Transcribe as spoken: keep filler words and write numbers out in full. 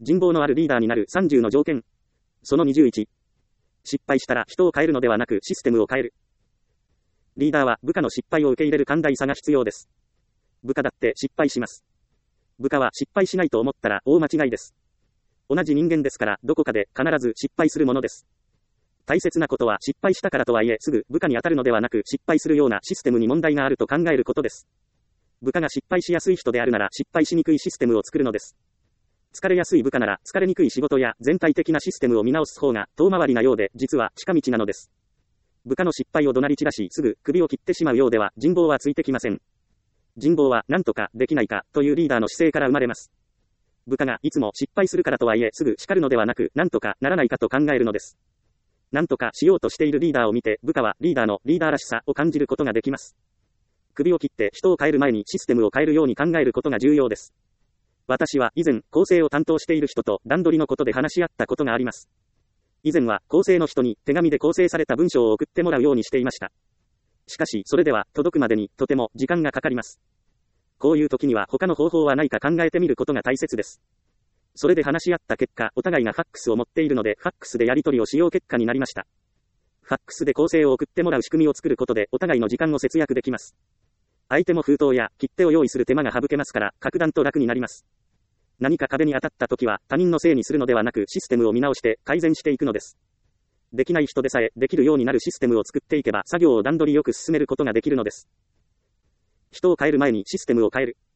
人望のあるリーダーになるさんじゅうの条件。そのにじゅういち。失敗したら人を変えるのではなくシステムを変える。リーダーは部下の失敗を受け入れる寛大さが必要です。部下だって失敗します。部下は失敗しないと思ったら大間違いです。同じ人間ですからどこかで必ず失敗するものです。大切なことは失敗したからとはいえすぐ部下に当たるのではなく失敗するようなシステムに問題があると考えることです。部下が失敗しやすい人であるなら失敗しにくいシステムを作るのです。疲れやすい部下なら疲れにくい仕事や全体的なシステムを見直す方が遠回りなようで実は近道なのです。部下の失敗を怒鳴り散らしすぐ首を切ってしまうようでは人望はついてきません。人望は何とかできないかというリーダーの姿勢から生まれます。部下がいつも失敗するからとはいえすぐ叱るのではなく何とかならないかと考えるのです。何とかしようとしているリーダーを見て部下はリーダーのリーダーらしさを感じることができます。首を切って人を変える前にシステムを変えるように考えることが重要です。私は以前構成を担当している人と段取りのことで話し合ったことがあります。以前は構成の人に手紙で構成された文章を送ってもらうようにしていました。しかしそれでは届くまでにとても時間がかかります。こういう時には他の方法はないか考えてみることが大切です。それで話し合った結果、お互いがファックスを持っているのでファックスでやり取りをしよう結果になりました。ファックスで構成を送ってもらう仕組みを作ることでお互いの時間を節約できます。相手も封筒や切手を用意する手間が省けますから格段と楽になります。何か壁に当たった時は他人のせいにするのではなくシステムを見直して改善していくのです。できない人でさえできるようになるシステムを作っていけば作業を段取りよく進めることができるのです。人を変える前にシステムを変える。